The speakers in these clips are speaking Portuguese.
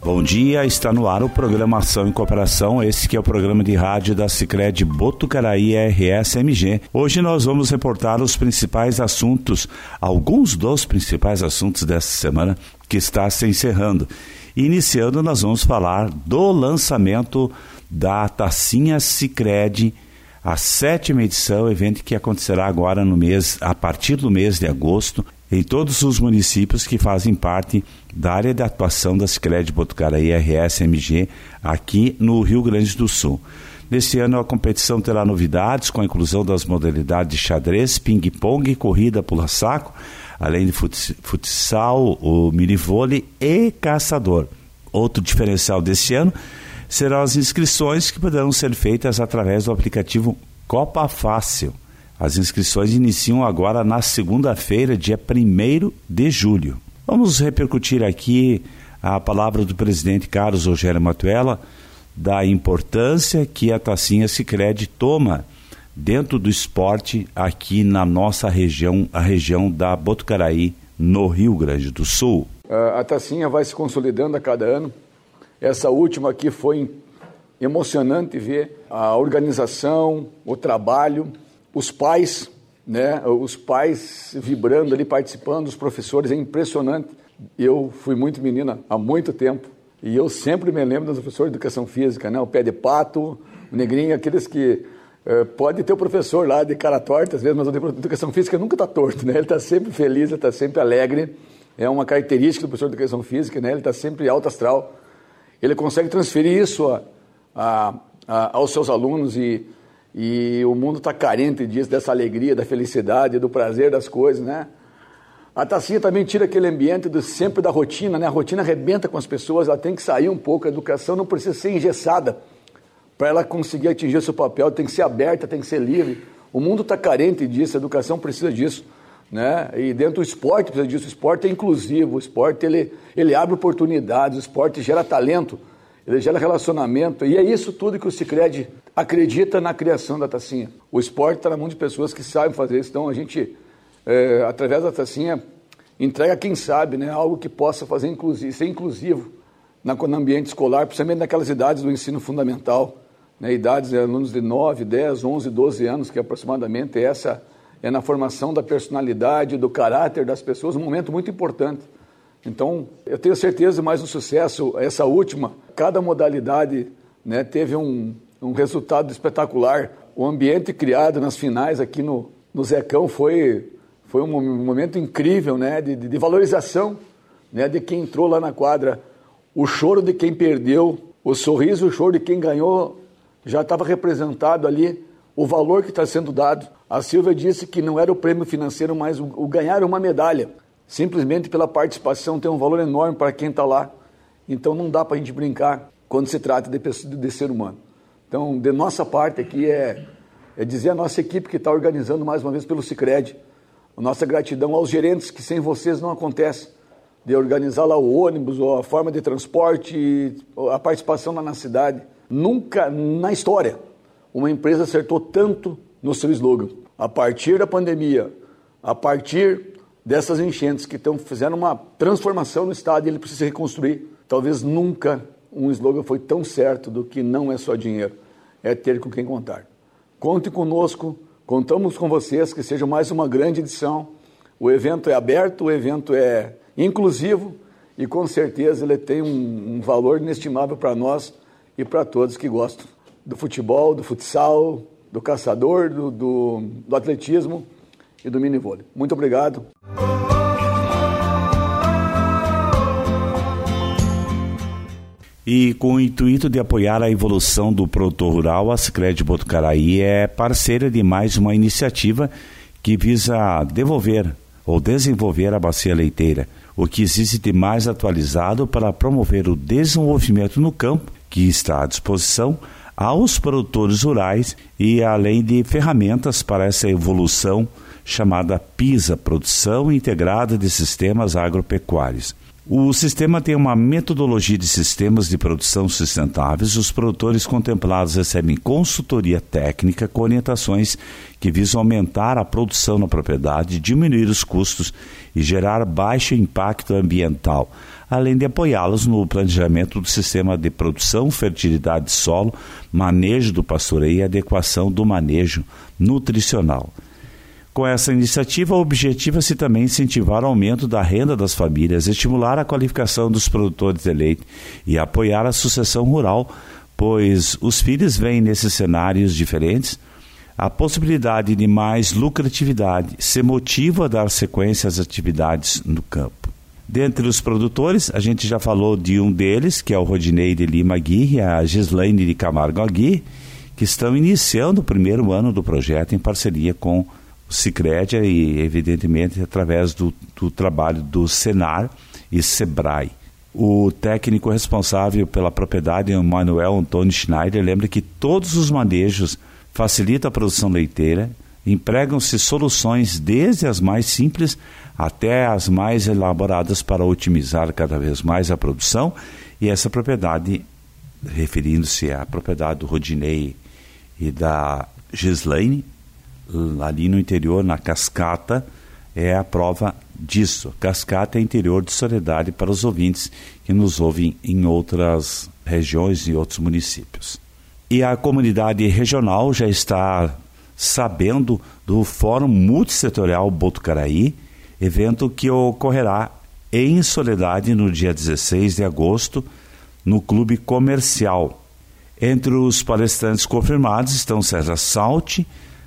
Bom dia, está no ar o programa Ação e Cooperação, esse que é o programa de rádio da Sicredi Botucaraí RS-MG. Hoje nós vamos reportar os principais assuntos, alguns dos principais assuntos dessa semana que está se encerrando. Iniciando, nós vamos falar do lançamento da Tacinha Sicredi, a 7ª edição, evento que acontecerá agora a partir do mês de agosto, em todos os municípios que fazem parte da área de atuação da Sicredi Botucaraí RS-MG aqui no Rio Grande do Sul. Neste ano a competição terá novidades com a inclusão das modalidades de xadrez, ping-pong, corrida, pula-saco, além de futsal, o minivôlei e caçador. Outro diferencial deste ano serão as inscrições que poderão ser feitas através do aplicativo Copa Fácil. As inscrições iniciam agora na segunda-feira, dia 1º de julho. Vamos repercutir aqui a palavra do presidente Carlos Rogério Matuella da importância que a Tacinha Sicredi toma dentro do esporte aqui na nossa região, a região da Botucaraí, no Rio Grande do Sul. A Tacinha vai se consolidando a cada ano. Essa última aqui foi emocionante ver a organização, o trabalho, os pais, né? Os pais vibrando ali, participando, os professores, é impressionante. Eu fui muito menina há muito tempo e eu sempre me lembro dos professores de educação física, né? O pé de pato, o negrinho, aqueles que pode ter o professor lá de cara torta, às vezes, mas o de educação física nunca está torto, né? Ele está sempre feliz, ele está sempre alegre. É uma característica do professor de educação física, né? Ele está sempre alto astral. Ele consegue transferir isso aos seus alunos e o mundo está carente disso, dessa alegria, da felicidade, do prazer das coisas, né? A Tacinha também tira aquele ambiente sempre da rotina, né? A rotina arrebenta com as pessoas, ela tem que sair um pouco, a educação não precisa ser engessada para ela conseguir atingir o seu papel, tem que ser aberta, tem que ser livre. O mundo está carente disso, a educação precisa disso, né? E dentro do esporte precisa disso, o esporte é inclusivo, o esporte ele abre oportunidades, o esporte gera talento, ele gera relacionamento, e é isso tudo que o Sicredi acredita na criação da Tacinha. O esporte está na mão de pessoas que sabem fazer isso, então a gente, através da Tacinha, entrega quem sabe, né, algo que possa fazer ser inclusivo no ambiente escolar, principalmente naquelas idades do ensino fundamental, né, idades de alunos de 9, 10, 11, 12 anos, que aproximadamente essa é na formação da personalidade, do caráter das pessoas, um momento muito importante. Então, eu tenho certeza de mais um sucesso, essa última, cada modalidade, né, teve um resultado espetacular. O ambiente criado nas finais aqui no Zecão foi um momento incrível, né, de valorização, né, de quem entrou lá na quadra. O choro de quem perdeu, o sorriso, o choro de quem ganhou, já estava representado ali o valor que está sendo dado. A Silvia disse que não era o prêmio financeiro, mas o ganhar uma medalha. Simplesmente pela participação tem um valor enorme para quem está lá. Então não dá para a gente brincar quando se trata de ser humano. Então, de nossa parte aqui é dizer à nossa equipe que está organizando mais uma vez pelo Sicredi, a nossa gratidão aos gerentes, que sem vocês não acontece, de organizar lá o ônibus, ou a forma de transporte, a participação lá na cidade. Nunca na história uma empresa acertou tanto no seu slogan. A partir da pandemia, a partir dessas enchentes que fizeram uma transformação no estado e ele precisa reconstruir. Talvez nunca um slogan foi tão certo do que não é só dinheiro, é ter com quem contar. Conte conosco, contamos com vocês, que seja mais uma grande edição. O evento é aberto, o evento é inclusivo e com certeza ele tem um valor inestimável para nós e para todos que gostam do futebol, do futsal, do caçador, do atletismo e do minivôlei. Muito obrigado. E com o intuito de apoiar a evolução do produtor rural, a Sicredi Botucaraí é parceira de mais uma iniciativa que visa desenvolver a bacia leiteira, o que existe de mais atualizado para promover o desenvolvimento no campo, que está à disposição aos produtores rurais e além de ferramentas para essa evolução chamada PISA, Produção Integrada de Sistemas Agropecuários. O sistema tem uma metodologia de sistemas de produção sustentáveis. Os produtores contemplados recebem consultoria técnica com orientações que visam aumentar a produção na propriedade, diminuir os custos e gerar baixo impacto ambiental, além de apoiá-los no planejamento do sistema de produção, fertilidade de solo, manejo do pastoreio e adequação do manejo nutricional. Com essa iniciativa, objetiva-se também incentivar o aumento da renda das famílias, estimular a qualificação dos produtores de leite e apoiar a sucessão rural, pois os filhos veem nesses cenários diferentes a possibilidade de mais lucratividade, se motiva a dar sequência às atividades no campo. Dentre os produtores, a gente já falou de um deles, que é o Rodinei de Lima Aguirre e a Gislaine de Camargo Aguirre, que estão iniciando o primeiro ano do projeto em parceria com o Sicredi e, evidentemente, através do trabalho do Senar e Sebrae. O técnico responsável pela propriedade, Manuel Antônio Schneider, lembra que todos os manejos facilitam a produção leiteira, empregam-se soluções desde as mais simples até as mais elaboradas para otimizar cada vez mais a produção, e essa propriedade, referindo-se à propriedade do Rodinei e da Gislaine, ali no interior, na Cascata, é a prova disso. Cascata é interior de Soledade para os ouvintes que nos ouvem em outras regiões e outros municípios. E a comunidade regional já está sabendo do Fórum Multissetorial Botucaraí, evento que ocorrerá em Soledade no dia 16 de agosto, no Clube Comercial. Entre os palestrantes confirmados estão César Salti,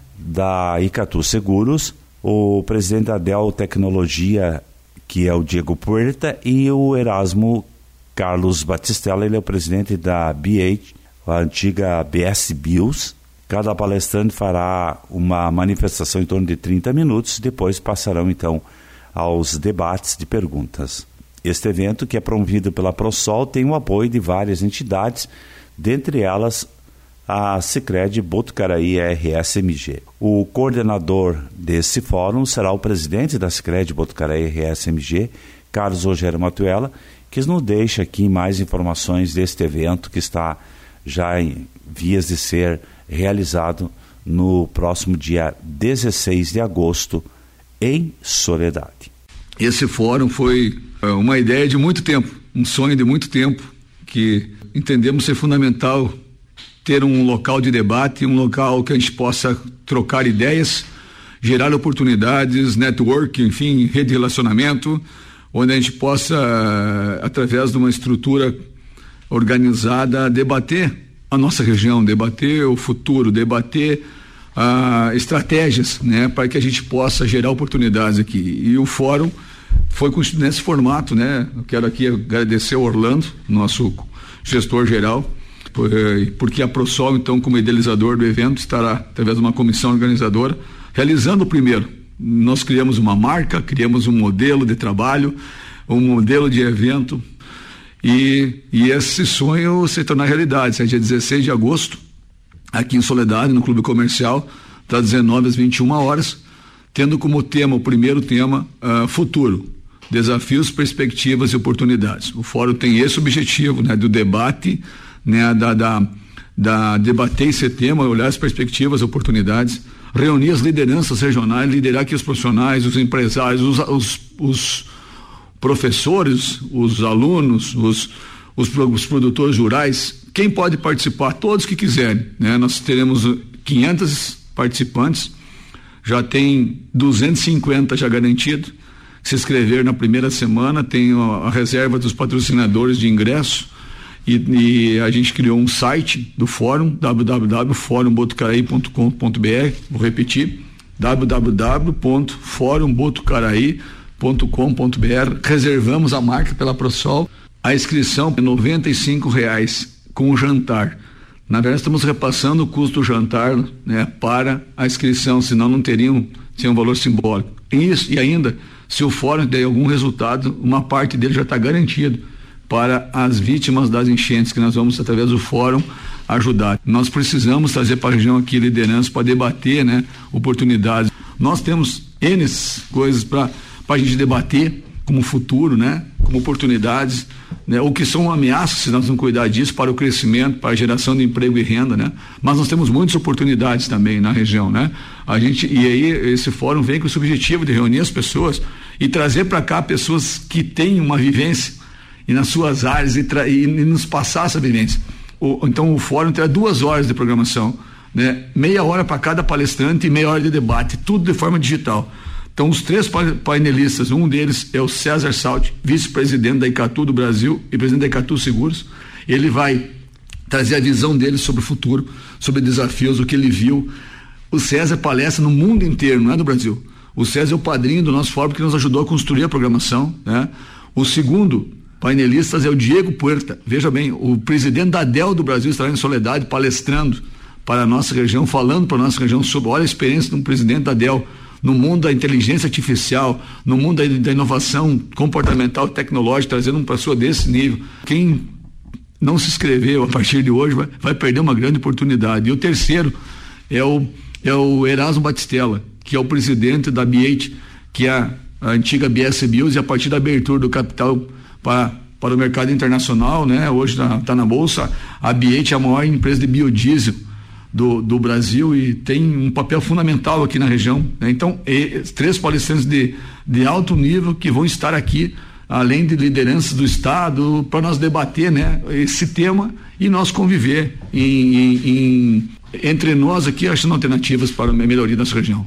da Icatu Seguros, o presidente da Dell Tecnologia, que é o Diego Puerta, e o Erasmo Carlos Batistella, ele é o presidente da BH, a antiga BS Bios. Cada palestrante fará uma manifestação em torno de 30 minutos, depois passarão então aos debates de perguntas. Este evento, que é promovido pela ProSol, tem o apoio de várias entidades, dentre elas a Sicredi Botucaraí RSMG. O coordenador desse fórum será o presidente da Sicredi Botucaraí RSMG, Carlos Rogério Matuela, que nos deixa aqui mais informações deste evento que está já em vias de ser realizado no próximo dia 16 de agosto em Soledade. Esse fórum foi uma ideia de muito tempo, um sonho de muito tempo, que entendemos ser fundamental ter um local de debate, um local que a gente possa trocar ideias, gerar oportunidades, network, enfim, rede de relacionamento, onde a gente possa, através de uma estrutura organizada, debater a nossa região, debater o futuro, debater estratégias, né, para que a gente possa gerar oportunidades aqui. E o fórum foi constituído nesse formato, né? Eu quero aqui agradecer ao Orlando, nosso gestor geral, porque a ProSol, então, como idealizador do evento, estará, através de uma comissão organizadora, realizando o primeiro. Nós criamos uma marca, criamos um modelo de trabalho, um modelo de evento, e esse sonho se tornar realidade. É dia 16 de agosto, aqui em Soledade, no Clube Comercial, das 19 às 21 horas, tendo como tema, o primeiro tema, futuro, desafios, perspectivas e oportunidades. O fórum tem esse objetivo, né, do debate, né, da debater esse tema, olhar as perspectivas, oportunidades, reunir as lideranças regionais, liderar aqui os profissionais, os empresários, os professores, os alunos, os produtores rurais, quem pode participar, todos que quiserem, né? Nós teremos 500 participantes, já tem 250 já garantido, se inscrever na primeira semana, tem a reserva dos patrocinadores de ingresso, e a gente criou um site do fórum, www.forumbotucaraí.com.br, vou repetir, www.forumbotucaraí.com.br. Reservamos a marca pela ProSol, a inscrição é R$95 com o jantar. Na verdade, estamos repassando o custo do jantar, né, para a inscrição, senão não teriam um valor simbólico. E ainda, se o fórum der algum resultado, uma parte dele já está garantido para as vítimas das enchentes, que nós vamos, através do fórum, ajudar. Nós precisamos trazer para a região aqui liderança para debater, né, oportunidades. Nós temos N coisas para a gente debater como futuro, né? Como oportunidades, né? O que são ameaças se nós não cuidar disso para o crescimento, para a geração de emprego e renda, né? Mas nós temos muitas oportunidades também na região, né? E aí esse fórum vem com esse objetivo de reunir as pessoas e trazer para cá pessoas que têm uma vivência e nas suas áreas e nos passar essa vivência. Então o fórum terá 2 horas de programação, né? Meia hora para cada palestrante e meia hora de debate, tudo de forma digital. Então, os 3 painelistas, um deles é o César Salti, vice-presidente da Icatu do Brasil e presidente da Icatu Seguros. Ele vai trazer a visão dele sobre o futuro, sobre desafios, o que ele viu. O César palestra no mundo inteiro, não é do Brasil. O César é o padrinho do nosso fórum que nos ajudou a construir a programação, né? O segundo painelista é o Diego Puerta. Veja bem, o presidente da ADEL do Brasil estará em Soledade palestrando para a nossa região, falando para a nossa região sobre, olha a experiência de um presidente da ADEL no mundo da inteligência artificial, no mundo da inovação comportamental e tecnológica, trazendo uma pessoa desse nível. Quem não se inscreveu a partir de hoje vai perder uma grande oportunidade. E o terceiro é o Erasmo Batistella, que é o presidente da B8, que é a antiga BS Bios, e a partir da abertura do capital para o mercado internacional, né? Hoje está na bolsa. A B8 é a maior empresa de biodiesel do Brasil e tem um papel fundamental aqui na região, né? Então, 3 palestrantes de alto nível que vão estar aqui, além de lideranças do Estado, para nós debater, né, esse tema e nós conviver entre nós aqui, achando alternativas para a melhoria da nossa região.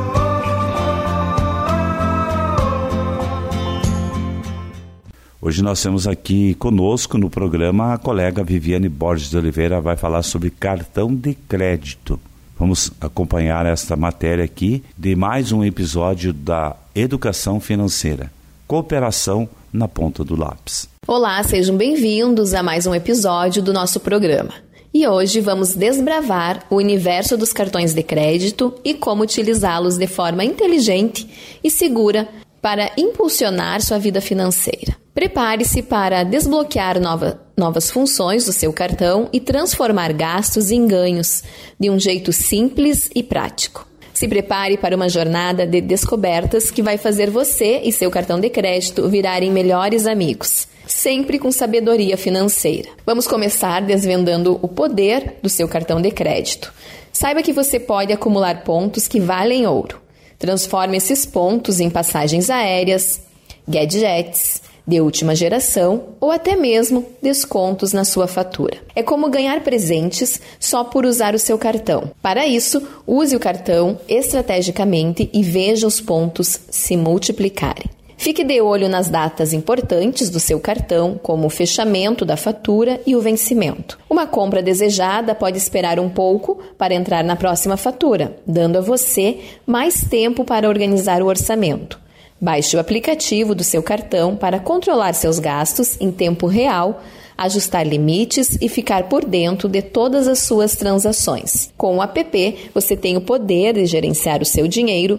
Hoje nós temos aqui conosco no programa a colega Viviane Borges de Oliveira, vai falar sobre cartão de crédito. Vamos acompanhar esta matéria aqui de mais um episódio da Educação Financeira. Cooperação na ponta do lápis. Olá, sejam bem-vindos a mais um episódio do nosso programa. E hoje vamos desbravar o universo dos cartões de crédito e como utilizá-los de forma inteligente e segura para impulsionar sua vida financeira. Prepare-se para desbloquear novas funções do seu cartão e transformar gastos em ganhos de um jeito simples e prático. Se prepare para uma jornada de descobertas que vai fazer você e seu cartão de crédito virarem melhores amigos, sempre com sabedoria financeira. Vamos começar desvendando o poder do seu cartão de crédito. Saiba que você pode acumular pontos que valem ouro. Transforme esses pontos em passagens aéreas, gadgets de última geração ou até mesmo descontos na sua fatura. É como ganhar presentes só por usar o seu cartão. Para isso, use o cartão estrategicamente e veja os pontos se multiplicarem. Fique de olho nas datas importantes do seu cartão, como o fechamento da fatura e o vencimento. Uma compra desejada pode esperar um pouco para entrar na próxima fatura, dando a você mais tempo para organizar o orçamento. Baixe o aplicativo do seu cartão para controlar seus gastos em tempo real, ajustar limites e ficar por dentro de todas as suas transações. Com o app, você tem o poder de gerenciar seu dinheiro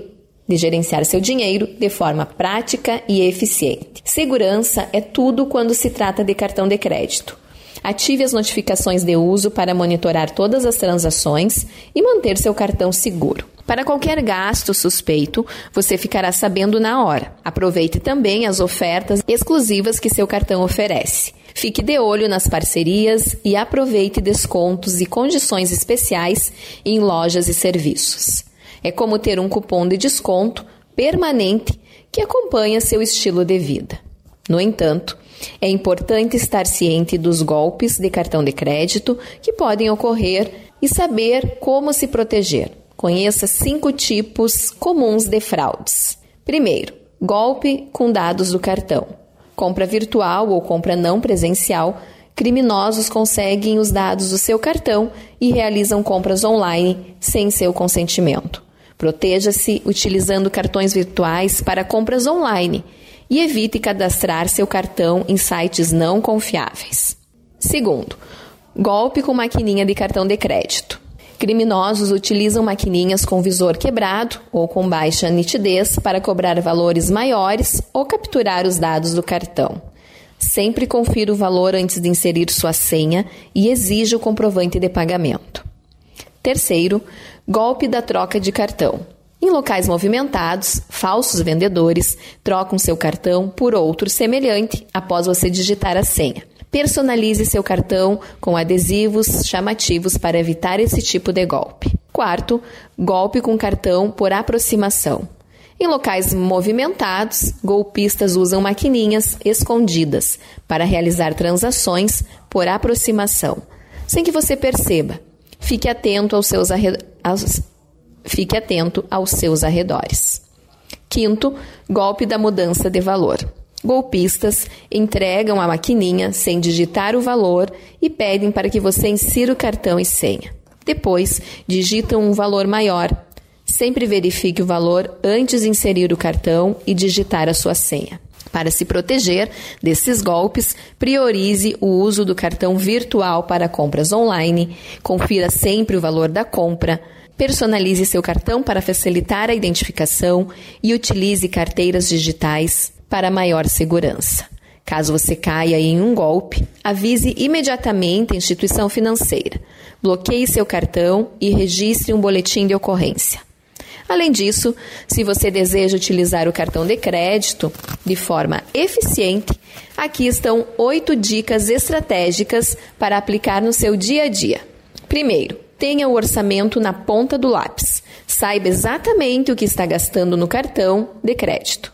de forma prática e eficiente. Segurança é tudo quando se trata de cartão de crédito. Ative as notificações de uso para monitorar todas as transações e manter seu cartão seguro. Para qualquer gasto suspeito, você ficará sabendo na hora. Aproveite também as ofertas exclusivas que seu cartão oferece. Fique de olho nas parcerias e aproveite descontos e condições especiais em lojas e serviços. É como ter um cupom de desconto permanente que acompanha seu estilo de vida. No entanto, é importante estar ciente dos golpes de cartão de crédito que podem ocorrer e saber como se proteger. Conheça 5 tipos comuns de fraudes. Primeiro, golpe com dados do cartão. Compra virtual ou compra não presencial, criminosos conseguem os dados do seu cartão e realizam compras online sem seu consentimento. Proteja-se utilizando cartões virtuais para compras online e evite cadastrar seu cartão em sites não confiáveis. Segundo, golpe com maquininha de cartão de crédito. Criminosos utilizam maquininhas com visor quebrado ou com baixa nitidez para cobrar valores maiores ou capturar os dados do cartão. Sempre confira o valor antes de inserir sua senha e exija o comprovante de pagamento. Terceiro, golpe da troca de cartão. Em locais movimentados, falsos vendedores trocam seu cartão por outro semelhante após você digitar a senha. Personalize seu cartão com adesivos chamativos para evitar esse tipo de golpe. Quarto, golpe com cartão por aproximação. Em locais movimentados, golpistas usam maquininhas escondidas para realizar transações por aproximação, sem que você perceba. Fique atento aos seus arredores. Quinto, golpe da mudança de valor. Golpistas entregam a maquininha sem digitar o valor e pedem para que você insira o cartão e senha. Depois, digitam um valor maior. Sempre verifique o valor antes de inserir o cartão e digitar a sua senha. Para se proteger desses golpes, priorize o uso do cartão virtual para compras online, confira sempre o valor da compra, personalize seu cartão para facilitar a identificação e utilize carteiras digitais para maior segurança. Caso você caia em um golpe, avise imediatamente a instituição financeira. Bloqueie seu cartão e registre um boletim de ocorrência. Além disso, se você deseja utilizar o cartão de crédito de forma eficiente, aqui estão 8 dicas estratégicas para aplicar no seu dia a dia. Primeiro, tenha o orçamento na ponta do lápis. Saiba exatamente o que está gastando no cartão de crédito.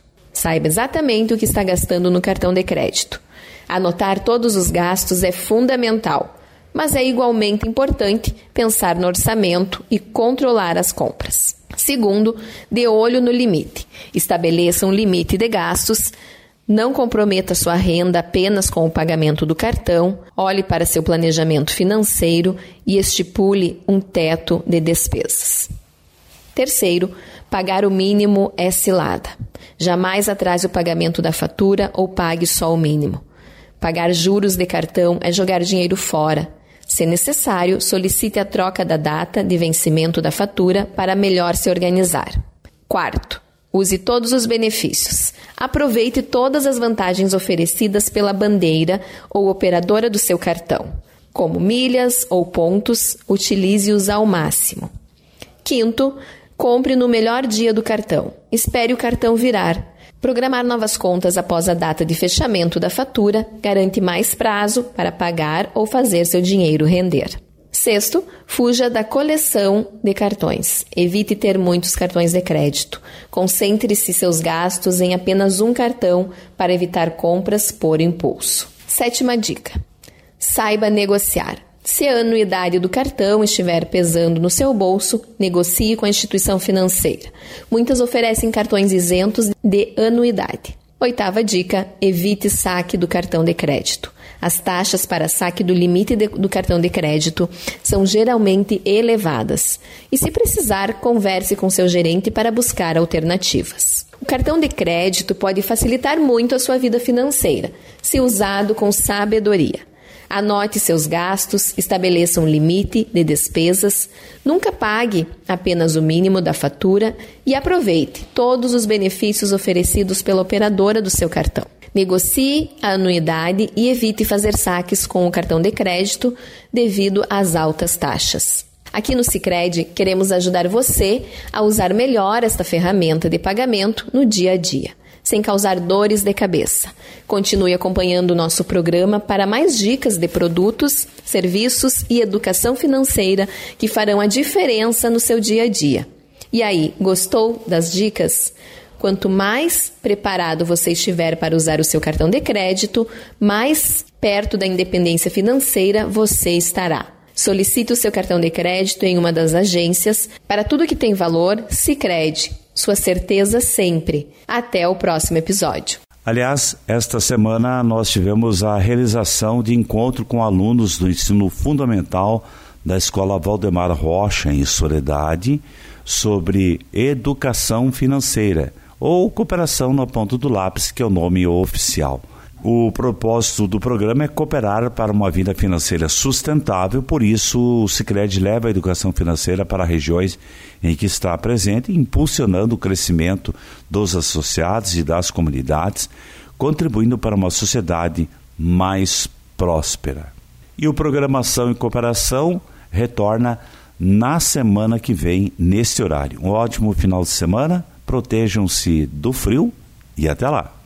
Anotar todos os gastos é fundamental, mas é igualmente importante pensar no orçamento e controlar as compras. Segundo, dê olho no limite. Estabeleça um limite de gastos. Não comprometa sua renda apenas com o pagamento do cartão. Olhe para seu planejamento financeiro e estipule um teto de despesas. Terceiro, pagar o mínimo é cilada. Jamais atrase o pagamento da fatura ou pague só o mínimo. Pagar juros de cartão é jogar dinheiro fora. Se necessário, solicite a troca da data de vencimento da fatura para melhor se organizar. Quarto, use todos os benefícios. Aproveite todas as vantagens oferecidas pela bandeira ou operadora do seu cartão. Como milhas ou pontos, utilize-os ao máximo. Quinto, compre no melhor dia do cartão. Espere o cartão virar. Programar novas contas após a data de fechamento da fatura garante mais prazo para pagar ou fazer seu dinheiro render. Sexto, fuja da coleção de cartões. Evite ter muitos cartões de crédito. Concentre-se seus gastos em apenas um cartão para evitar compras por impulso. Sétima dica. Saiba negociar. Se a anuidade do cartão estiver pesando no seu bolso, negocie com a instituição financeira. Muitas oferecem cartões isentos de anuidade. Oitava dica, evite saque do cartão de crédito. As taxas para saque do limite do cartão de crédito são geralmente elevadas. E se precisar, converse com seu gerente para buscar alternativas. O cartão de crédito pode facilitar muito a sua vida financeira, se usado com sabedoria. Anote seus gastos, estabeleça um limite de despesas, nunca pague apenas o mínimo da fatura e aproveite todos os benefícios oferecidos pela operadora do seu cartão. Negocie a anuidade e evite fazer saques com o cartão de crédito devido às altas taxas. Aqui no Sicredi, queremos ajudar você a usar melhor esta ferramenta de pagamento no dia a dia, sem causar dores de cabeça. Continue acompanhando o nosso programa para mais dicas de produtos, serviços e educação financeira que farão a diferença no seu dia a dia. E aí, gostou das dicas? Quanto mais preparado você estiver para usar o seu cartão de crédito, mais perto da independência financeira você estará. Solicite o seu cartão de crédito em uma das agências. Para tudo que tem valor, Sicredi. Sua certeza sempre. Até o próximo episódio. Aliás, esta semana nós tivemos a realização de encontro com alunos do ensino fundamental da Escola Valdemar Rocha, em Soledade, sobre educação financeira, ou cooperação na ponta do lápis, que é o nome oficial. O propósito do programa é cooperar para uma vida financeira sustentável, por isso o Sicredi leva a educação financeira para regiões em que está presente, impulsionando o crescimento dos associados e das comunidades, contribuindo para uma sociedade mais próspera. E o Programação e Cooperação retorna na semana que vem, nesse horário. Um ótimo final de semana, protejam-se do frio e até lá.